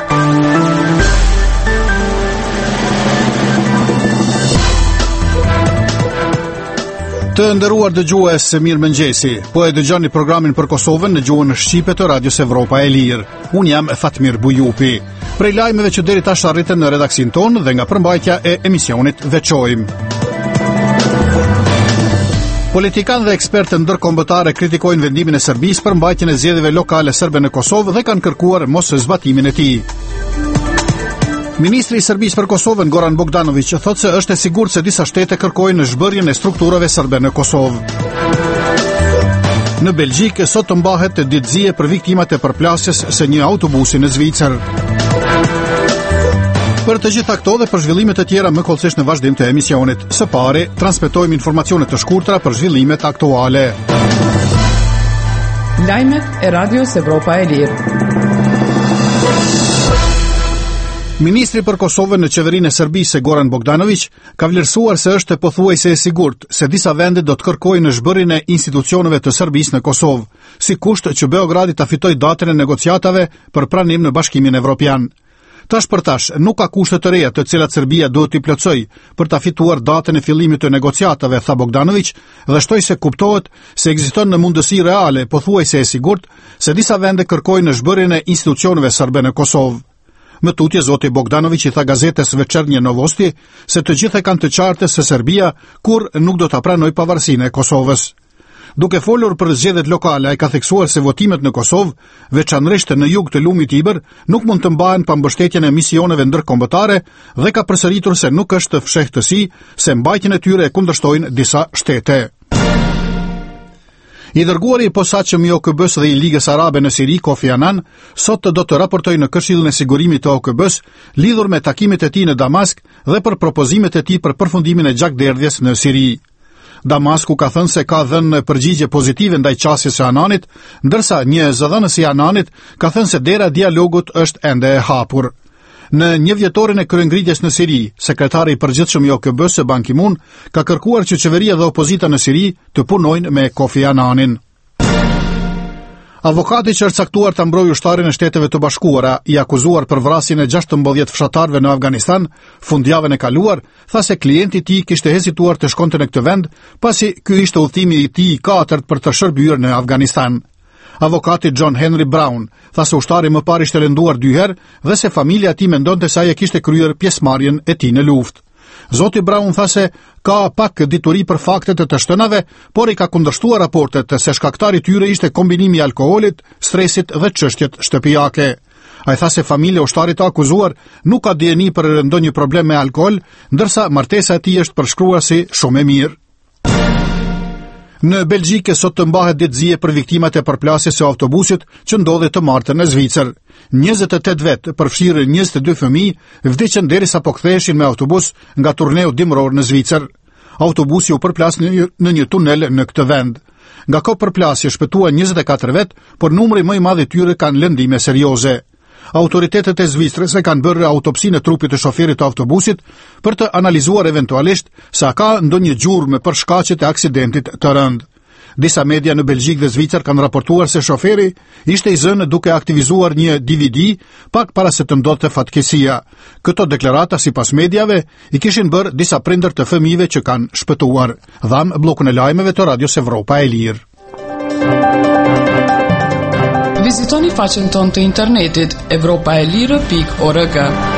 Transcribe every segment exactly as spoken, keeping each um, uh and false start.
Të nderuar dëgjues, mirëmëngjesi. Po e dëgjoni programin për Kosovën në gjuhën shqipe të Radios Evropa e Lirë. Unë jam Fatmir Bujupi. Prej lajmeve që deri tash arritën në redaksin tonë dhe nga përmbajtja e emisionit veçojmë. Politikanë dhe ekspertë ndërkombëtare kritikojnë vendimin e Serbisë për mbajtjen e zgjedhjeve lokale serbe në Kosovë dhe kanë kërkuar mos zbatimin e tij. Ministri i Serbisë për Kosovën Goran Bogdanović thotë se është e sigurt se disa shtete kërkojnë zhbërjen e strukturave serbe në Kosovë. Në Belgjik sot të mbahet ditëzie për viktimat e përplasjes së një autobusi në Zvicër. Për të gjitha këto dhe për zhvillimet e tjera më kollësisht në vazhdim të emisionit. Së pari, transmetojmë informacione të shkurtra për zhvillimet aktuale. Lajmet e Radios Evropa e Lirë. Ministri për Kosovën në qeverinë e Serbisë Goran Bogdanović ka vlerësuar se është pothuajse e sigurt se disa vende do të kërkojnë zhbërjen e institucioneve të Serbisë në Kosovë, si kusht që Beogradi ta fitojë datën e negociatave për pranim në Bashkimin Evropian. Tash për tash, nuk ka kushte të reja të cilat Serbia duhet t'i plotësojë për ta fituar datën e fillimit të negociatave, tha Bogdanović, dhe shtoi se kuptohet se ekziston në mundësi reale, pothuajse e sigurt, se disa vende kërkojnë zhbërjen e institucioneve serbe në Kosovë. Më tutje, zoti Bogdanović i tha gazetes Večernje Novosti se të gjithë kanë të qartë se Serbia kur nuk do ta pranojë pavarësinë e Kosovës. Duke folur për zgjedhjet lokale, ai ka theksuar se votimet në Kosovë, veçanërisht në jug të lumit Iber, nuk mund të mbahen pa mbështetjen e misioneve ndërkombëtare dhe ka përsëritur se nuk është fshehtësi se mbajtjen e tyre e kundërshtojnë disa shtete. I dërguari i posaçëm i O K B-s dhe i Ligës Arabe në Siri, Kofi Annan, sot do të raportojë në Këshillin e Sigurimit të O K B-s lidhur me takimet e tij në Damask dhe për propozimet e tij për përfundimin e gjakderdhjes në Siri. Damasku ka thënë se ka dhënë përgjigje pozitive ndaj qasjes së Annanit, ndërsa një zëdhënës i Annanit ka thënë se dera dialogut është ende e hapur. Në një vjetorin e kryengritjes në Siri, sekretari i përgjithshëm i O K B-s Ban Ki-moon ka kërkuar që qeveria dhe opozita në Siri të punojnë me Kofi Annanin. Avokati që është caktuar ta mbrojë ushtarin e Shteteve të Bashkuara, i akuzuar për vrasjen e gjashtëmbëdhjetë fshatarëve në Afganistan fundjavën e kaluar, tha se klienti i tij kishte hezituar të shkonte në këtë vend, pasi ky ishte udhëtimi i tij i katërt për të shërbyer në Afganistan. Avokati John Henry Brown tha se ushtari më parë ishte lënduar dy herë dhe se familja e tij mendonte se ai e kishte kryer pjesëmarrjen e tij në luftë. Zoti Brown tha se ka pak dituri për faktet e të shtënave, por i ka kundërshtuar raportet se shkaktari i tyre ishte kombinimi i alkoolit, stresit dhe çështjet shtëpiake. Ai tha se familja e ushtarit të akuzuar nuk ka dieni për ndonjë problem me alkool, ndërsa martesa e tij është përshkruar si shumë e mirë. Në Belgjik sot të mbahet ditëzie për viktimat e përplasjes së autobusit që ndodhi të martën në Zvicër. njëzet e tetë vet, përfshirë njëzet e dy fëmijë, vdiqën derisa po ktheheshin me autobus nga turneu dimror në Zvicër. Autobusi u përplas në një tunel në këtë vend. Nga kjo përplasje shpëtuan njëzet e katër vet, por numri më i madh i tyre kanë lëndime serioze. Autoritetet e Zvicrës e kanë bërë autopsinë e trupit të shoferit të autobusit për të analizuar eventualisht sa ka ndonjë gjurmë për shkaqet e aksidentit të rënd. Disa media në Belgjik dhe Zvicër kanë raportuar se shoferi ishte i zënë duke aktivizuar një D V D pak para se të ndodhte fatkesia. Këto deklarata sipas mediave i kishin bërë disa prindër të fëmijëve që kanë shpëtuar. Dham bllokun e lajmeve të Radios Evropa e Lirë. Vizitoni faqen tonë të internetit evropa e lirë pikë org.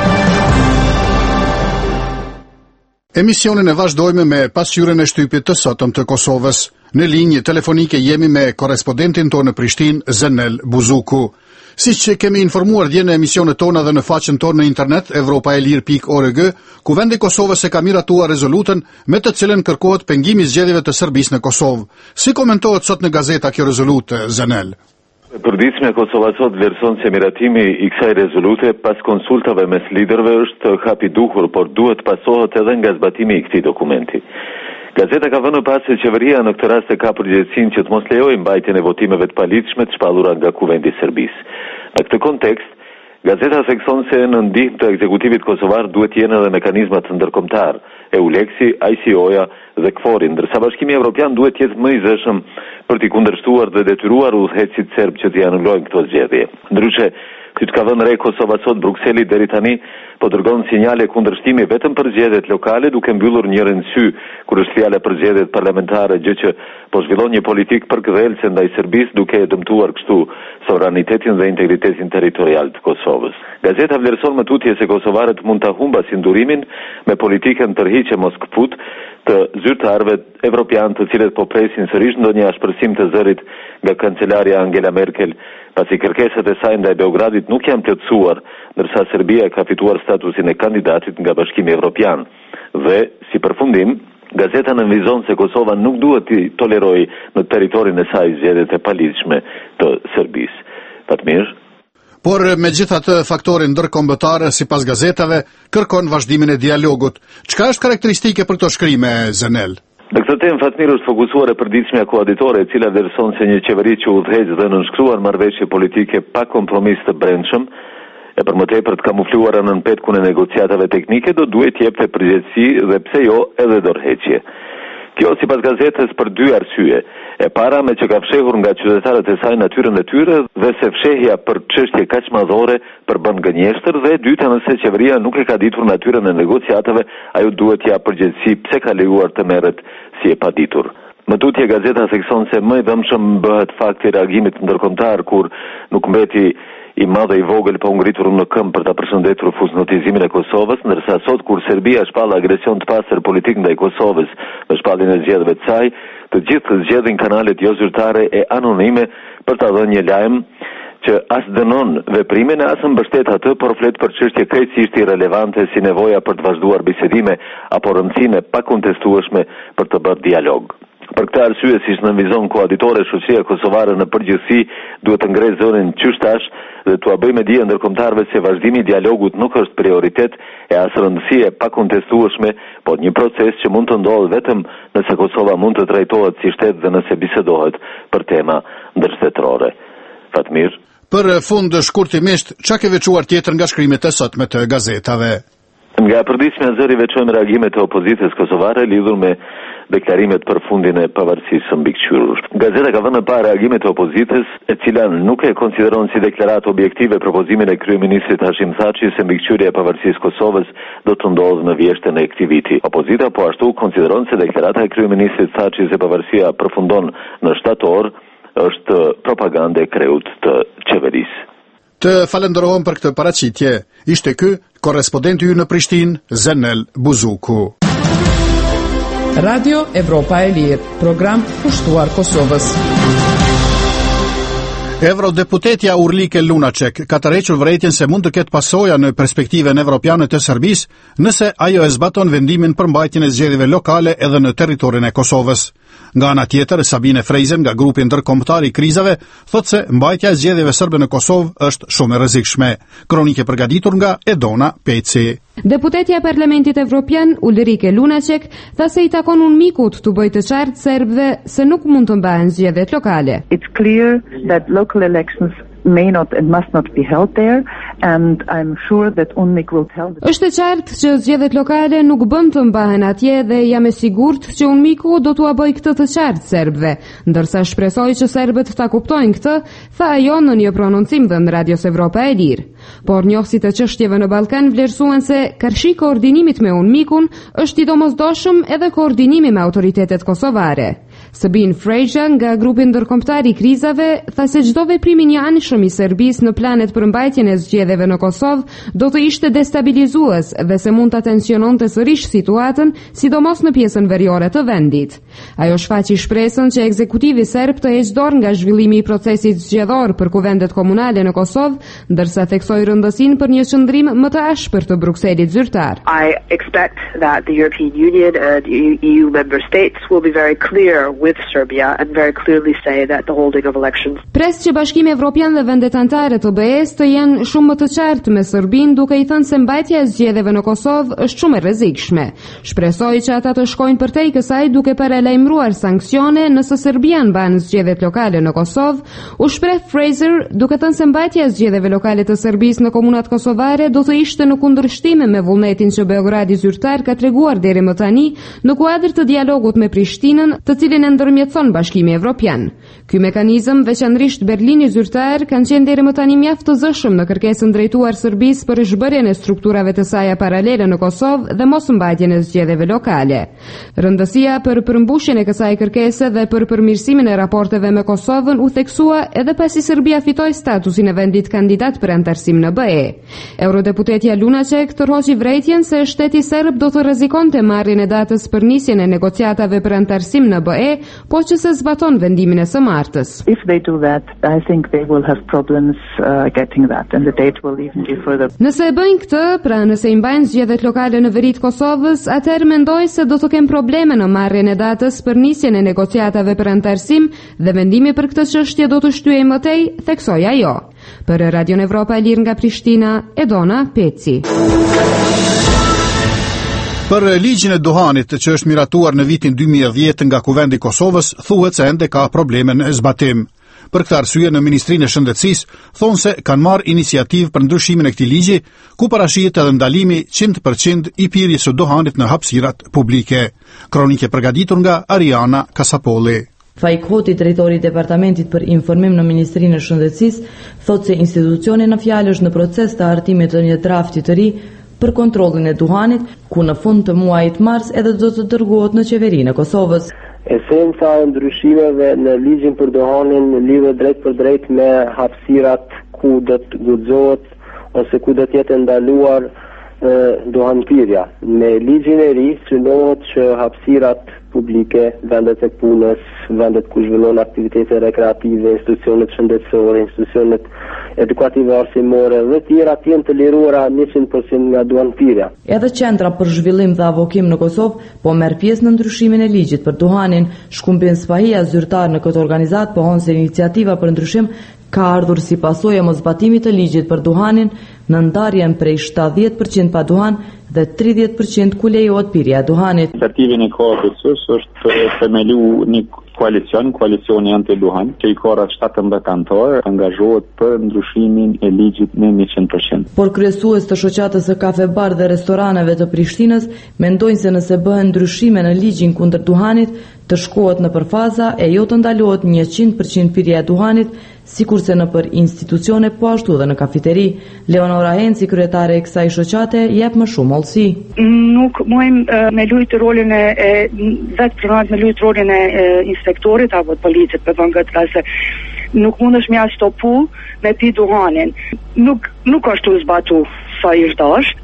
Emisionin e vazhdojmë me pasqyrën e shtypit të sotëm të Kosovës. Në linjë telefonike jemi me korespondentin tonë në Prishtinë, Zenel Buzuku. Siç që kemi informuar dje në emisionet tona dhe në faqen tonë në internet evropa e lirë pikë org, Kuvendi i Kosovës e ka miratuar rezolutën me të cilën kërkohet pengimi i zgjedhjeve të Serbisë në Kosovë. Si komentohet sot në gazeta kjo rezolutë, Zenel? Përditshmja e Kosovës sot vlerëson se miratimi i kësaj rezolute pas konsultave mes liderëve është hap i duhur, por duhet pasohet edhe nga zbatimi i këtij dokumenti. Gazeta ka vënë pas se qeveria në këtë rast e ka përgjegjësinë që të mos lejojë mbajtjen e votimeve të paligjshme të shpallura nga Kuvendi i Serbisë. Në këtë kontekst, gazeta thekson se në ndihmë të ekzekutivit kosovar duhet jenë edhe mekanizmat ndërkombëtar, EULEX-i, I C O-ja dhe K F O R-i, ndërsa Bashkimi Evropian duhet jetë më i zëshëm për t'i kundërshtuar dhe detyruar udhëheqësit serb që t'i anullojnë këto zgjedhje. Ndryshe, Siç ka vënë re Kosova sot, Brukseli deri tani po dërgon sinjale kundërshtimi vetëm për zgjedhjet lokale, duke mbyllur njërin sy kur është fjala për zgjedhjet parlamentare, gjë që po zhvillon një politikë përkthelse ndaj Serbisë, duke e dëmtuar kështu sovranitetin dhe integritetin territorial të Kosovës. Gazeta vlerëson më tutje se kosovarët mund ta humbasin durimin me politikën tërhiqe mos kput të zyrtarëve evropian, të cilët po presin sërish ndonjë ashpërsim të zërit nga kancelaria Angela Merkel, pasi kërkesat e saj ndaj Beogradit nuk janë plotësuar, ndërsa Serbia ka fituar statusin e kandidatit nga Bashkimi Evropian. Dhe, si përfundim, gazeta nënvizon se Kosova nuk duhet të tolerojë në territorin e saj zgjedhjet e palidhshme të Serbisë. Fatmir. Por me gjitha të faktorin ndërkombëtar, si pas gazetave, kërkon vazhdimin e dialogut. Çka është karakteristike për këto shkrime, Zenel? Në këtë temë, Fatmir, është fokusuar e përditshmja koaditore, e cila vlerëson se një qeveri që udhëheq dhe nënshkruar marrëveshje politike pa kompromis të brendshëm, e për më tepër të kamufluara nën petkun e negociatave teknike, do duhet jepte përgjegjësi dhe pse jo edhe dorëheqje. Kjo sipas gazetës për dy arsye. E para me që ka fshehur nga qytetarët e saj natyrën e tyre dhe se fshehja për çështje kaq madhore për bën gënjeshtër, dhe e dyta nëse qeveria nuk e ka ditur natyrën e negociatave, ajo duhet ja përgjegjësi pse ka lejuar të merret si e paditur. Më tutje gazeta thekson se më i dëmshëm bëhet fakti i reagimit ndërkombëtar kur nuk mbeti i madhe i vogël pa u ngritur në këmbë për ta përshëndetur fusnotizimin e Kosovës, ndërsa sot kur Serbia shpall agresion të pastër politik ndaj Kosovës në shpalljen e zgjedhjeve të saj, të gjithë zgjedhin kanalet jo zyrtare e anonime për ta dhënë një lajm që as dënon veprimin e as mbështet atë, por flet për çështje krejtësisht irrelevante si nevoja për të vazhduar bisedime apo rëndësinë pa kontestueshme për të bërë dialog. Për këtë arsye, siç nënvizon koaditore, shoqëria kosovare në përgjithësi duhet të ngrej zërin qyshtash dhe t'ua bëjë me dije ndërkombëtarëve se vazhdimi i dialogut nuk është prioritet e as rëndësie pa kontestueshme, por një proces që mund të ndodhë vetëm nëse Kosova mund të trajtohet si shtet dhe nëse bisedohet për tema ndërshtetërore. Fatmir. Për fund shkurtimisht, çka ke veçuar tjetër nga shkrimet e sotme të gazetave? Nga përditshmja zëri veçojmë reagimet e opozitës kosovare lidhur me deklarimet për fundin e pavarësisë së mbikëqyrur. Gazeta ka vënë pa reagimet e opozitës, e cila nuk e konsideron si deklaratë objektive propozimin e kryeministrit Hashim Thaçi se mbikëqyrja e pavarësisë Kosovës do të ndodhë në vjeshtën e këtij viti. Opozita po ashtu konsideron se deklarata e kryeministrit Thaçi se pavarësia përfundon në shtator është propagandë e kreut të qeverisë. Të falenderojmë për këtë paraqitje. Ishte ky korrespondenti ynë në Prishtinë, Zenel Buzuku. Radio Evropa e Lirë, program kushtuar Kosovës. Eurodeputetja Urlike Lunacek ka tërhequr vërejtjen se mund të ketë pasoja në perspektiven evropiane të Serbisë nëse ajo e zbaton vendimin për mbajtjen e zgjedhjeve lokale edhe në territorin e Kosovës. Nga ana tjetër, Sabine Freizen nga grupi ndërkombëtar i krizave thotë se mbajtja e zgjedhjeve serbe në Kosovë është shumë e rrezikshme. Kronike përgatitur nga Edona Peci. Deputetja e Parlamentit Evropian Ulrike Lunacek tha se i takon unë mikut të bëjë të qartë serbëve se nuk mund të mbahen zgjedhjet lokale. It's clear that local elections may not and must not be held there, and I'm sure that U N M I K will tell the... Është e qartë që zgjedhjet lokale nuk bën të mbahen atje dhe jam e sigurt që U N M I K do t'ua bëj këtë të qartë serbëve, ndërsa shpresoj që serbët ta kuptojnë këtë, tha ajo në një prononcim dhe në Radios Evropa e Lirë. Por njohësit e çështjeve në Ballkan vlerësuan se kërshi koordinimit me U N M I K-un është i domosdoshëm edhe koordinimi me autoritetet kosovare. Sabine Freizen nga grupi ndërkombëtar i krizave tha se çdo veprim i njëanshëm i Serbisë në planet për mbajtjen e zgjedhjeve në Kosovë do të ishte destabilizues dhe se mund ta tensiononte sërish situatën, sidomos në pjesën veriore të vendit. Ajo shfaqi shpresën që ekzekutivi serb të heqë dorë nga zhvillimi i procesit zgjedhor për kuvendet komunale në Kosovë, ndërsa theksoi rëndësinë për një qëndrim më të ashpër të Brukselit zyrtar. I expect that the European Union and E U member states will be very clear with Serbia and very clearly say that the holding of elections. Pres që Bashkimi Evropian dhe vendet anëtare të B E S të jenë shumë më të qartë me Serbinë, duke i thënë se mbajtja e zgjedhjeve në Kosovë është shumë e rrezikshme. Shpresoj që ata të shkojnë përtej kësaj duke paralajmëruar sanksione nëse Serbia mban zgjedhjet lokale në Kosovë. U shpreh Fraser duke thënë se mbajtja e zgjedhjeve lokale të Serbisë në komunat kosovare do të ishte në kundërshtim me vullnetin që Beogradi zyrtar ka treguar deri më tani në kuadër të dialogut me Prishtinën, të cilin e ndërmjetëson Bashkimi Evropian. Ky mekanizëm, veçanërisht Berlini zyrtar, kanë qenë deri më tani mjaft të zëshëm në kërkesën drejtuar Serbisë për zhbërjen e strukturave të saj paralele në Kosovë dhe mosmbajtjen e zgjedhjeve lokale. Rëndësia për përmbushjen e kësaj kërkese dhe për përmirësimin e raporteve me Kosovën u theksua edhe pasi Serbia fitoi statusin e vendit kandidat për antarësim në B E. Eurodeputetja Lunacek tërhoqi vërejtjen se shteti serb do të rrezikonte marrjen e datës për nisjen e negociatave për antarësim në B E, po që se zbaton vendimin e së martës. If they do that, I think they will have problems uh, getting that, and the date will even be further. Nëse e bëjnë këtë, pra nëse i mbajnë zgjedhjet lokale në veri të Kosovës, atëherë mendoj se do të kemë probleme në marrjen e datës për nisjen e negociatave për antarësim dhe vendimi për këtë çështje do të shtyhej më tej, theksoi ajo. Për Radion Evropa e Lirë nga Prishtina, Edona Peci. Për ligjin e duhanit që është miratuar në vitin dy mijë e dhjetë nga Kuvendi i Kosovës, thuhet se ende ka probleme në zbatim. Për këtë arsye në Ministrinë e Shëndetësisë thonë se kanë marrë iniciativë për ndryshimin e këtij ligji, ku parashihet edhe ndalimi njëntëqind përqind i pirjes së duhanit në hapësirat publike. Kronikë e përgatitur nga Ariana Kasapolli. Faik Hoti, drejtori i Departamentit për Informim në Ministrinë e Shëndetësisë, thotë se institucioni në fjalë është në proces të hartimit të një drafti të ri për kontrollin e duhanit, ku në fund të muajit mars edhe do të dërgohet në qeverinë e Kosovës. Esenca e ndryshimeve në ligjin për duhanin lidhet drejt për drejt me hapësirat ku do të guxohet ose ku do të jetë ndaluar duhanpirja. Me ligjin e ri synohet që hapësirat publike, vendet e punës, vendet ku zhvillohen aktivitete rekreative, institucionet shëndetësore, institucionet edukative arsimore dhe tjera të jenë të liruara njëqind përqind nga duhanpirja. Edhe qendra për zhvillim dhe avokim në Kosovë po merr pjesë në ndryshimin e ligjit për duhanin. Shkumbin Spahia, zyrtar në këtë organizat, pohon se iniciativa për ndryshim ka ardhur si pasojë e mosbatimit të ligjit për duhanin në ndarjen prej shtatëdhjetë përqind pa duhan dhe tridhjetë përqind ku lejohet pirja e duhanit. Iniciativën e ka përsus është themelu një koalicion, koalicioni anti-duhan, që i ka rreth shtatëmbëdhjetë anëtar, angazhohet për ndryshimin e ligjit në njëqind përqind. Por kryesues të shoqatës së kafe bar dhe restoraneve të Prishtinës mendojnë se nëse bëhen ndryshime në ligjin kundër duhanit, të shkohet në përfaza e jo të ndalohet njëqind përqind pirja e duhanit, sikurse në për institucione po ashtu dhe në kafiteri. Leonora Henci, kryetare e kësaj shoqate, jep më shumë hollësi. Nuk mojmë me lujt rolin e, e vetë pronat me lujt rolin e, e inspektorit apo të policit për vëngët, se nuk mund është mja stopu me pi duhanin. Nuk, nuk është u zbatu sa i shdash,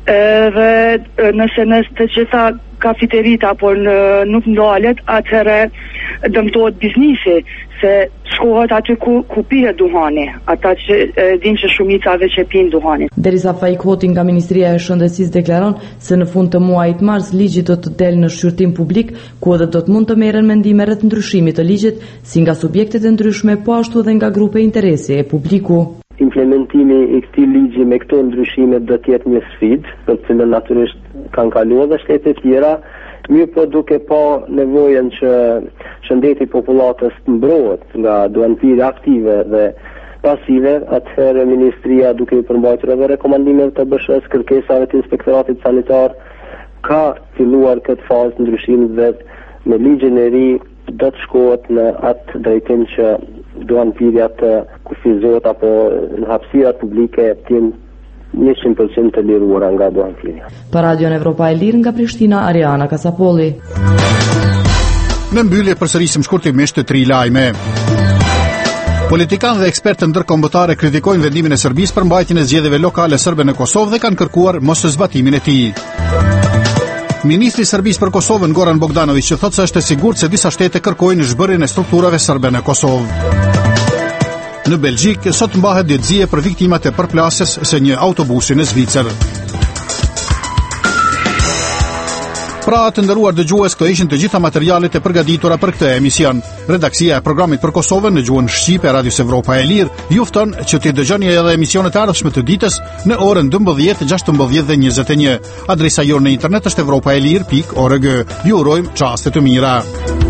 dhe nëse nësë të gjitha kafiterit apo në, nuk ndalet, atëherë dëmtohet biznisi, se shkohet aty ku, ku pije duhani, ata që din që shumicave që pinë duhanin. Derisa Faik Hoti nga Ministria e Shëndetësisë deklaron se në fund të muajit mars ligji do të del në shqyrtim publik, ku edhe do të mund të merren mendime rreth ndryshimit të ligjit, si nga subjektet e ndryshme, po ashtu dhe nga grupe interesi e publiku. Implementimi i këtij ligji me këto ndryshime do të jetë një sfidë, për të cilën natyrisht kanë kaluar dhe shtete të tjera, mirë po duke pa nevojën që shëndeti i popullatës të mbrohet nga duhanpirja aktive dhe pasive, atëherë Ministria, duke i përmbajtur edhe rekomandimet të B S H-s, kërkesave të Inspektoratit Sanitar, ka filluar këtë fazë të ndryshimit dhe me ligjin e ri do të shkohet në atë drejtim që duhanpirja të kufizohet apo në hapësirat publike të jenë njëqind përqind të liruara nga duhanpirja. Për Radion Evropa e Lirë nga Prishtina, Ariana Kasapolli. Në mbyllje përsërisim shkurtimisht të tri lajme. Politikanë dhe ekspertë ndërkombëtare kritikojnë vendimin e Serbisë për mbajtjen e zgjedhjeve lokale serbe në Kosovë dhe kanë kërkuar moszbatimin e tij. Ministri i Serbisë për Kosovën Goran Bogdanović thotë se është e sigurt se disa shtete kërkojnë zhbërjen e strukturave serbe në Kosovë. Në Belgjik sot mbahet ditëzie për viktimat e përplasjes së një autobusi në Zvicër. Pra të nderuar dëgjues, këto ishin të gjitha materialet e përgatitura për këtë emision. Redaksia e programit për Kosovën në gjuhën shqipe e Radios Evropa e Lirë ju fton që të dëgjoni edhe emisionet e ardhshme të ditës në orën dymbëdhjetë, gjashtëmbëdhjetë dhe njëzet e një. Adresa jonë në internet është evropaelir pikë org. Ju urojmë çaste të mira.